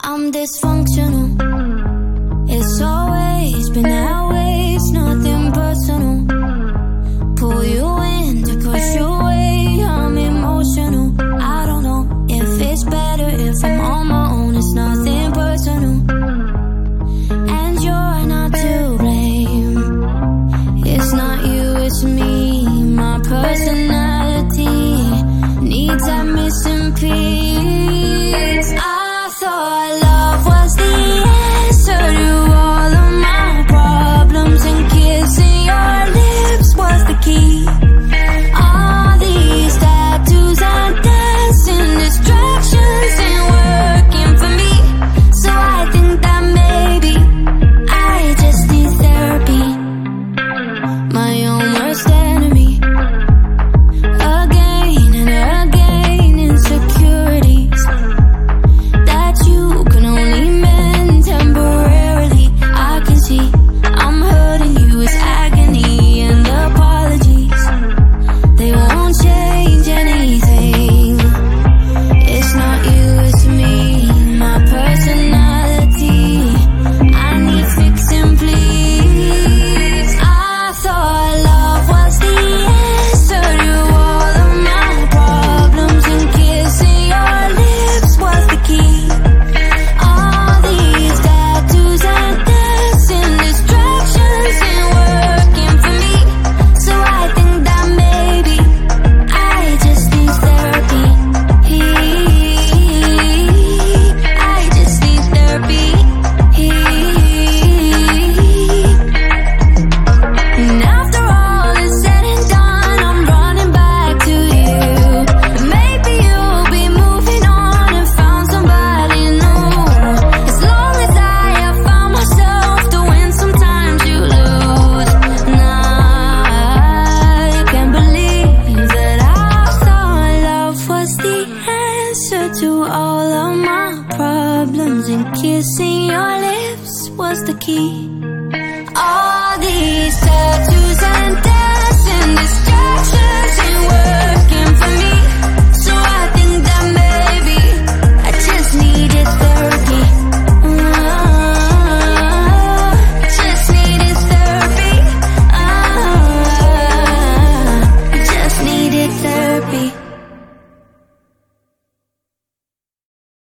I'm dysfunctional. It's always been that way. It's nothing personal. Pull you in to push you away. I'm emotional. I don't know if it's better if I'm on my own. It's nothing personal, and you're not to blame. It's not you, it's me. My personality needs that missing piece. I thought love was the answer to all of my problems, and kissing your lips was the key. All these tattoos and dancing distractions ain't working for me, so I think that maybe I just need therapy. My own worst enemy. Again and again, insecurities that you can only mend temporarily. I can see I'm hurting you. It's agony and apologies. They won't change anything. It's not you, it's me. My personality, I need fixing, please. I thought love was the answer to all of my problems, and kissing your lips was the key. All these tattoos and dancing distractions ain't working for me, so I think that maybe I just need therapy. I just need therapy. And after all is said and done, I'm running back to you. Maybe you'll be moving on and found somebody new. As long as I have found myself to win, sometimes you lose. And I can't believe that I thought love was the answer to all of my problems, and kissing your lips was the key. All these